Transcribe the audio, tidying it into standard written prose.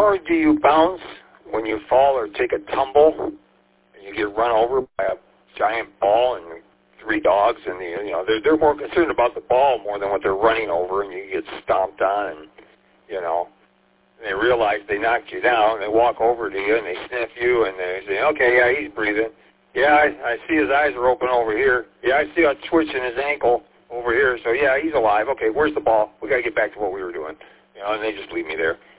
hard do you bounce when you fall or take a tumble and you get run over by a giant ball and 3 dogs, and they're more concerned about the ball more than what they're running over, and you get stomped on, and they realize they knocked you down, and they walk over to you and they sniff you and they say, okay, yeah, he's breathing. Yeah, I see his eyes are open over here. Yeah, I see a twitch in his ankle over here. So yeah, he's alive. Okay, where's the ball? We got to get back to what we were doing. And they just leave me there.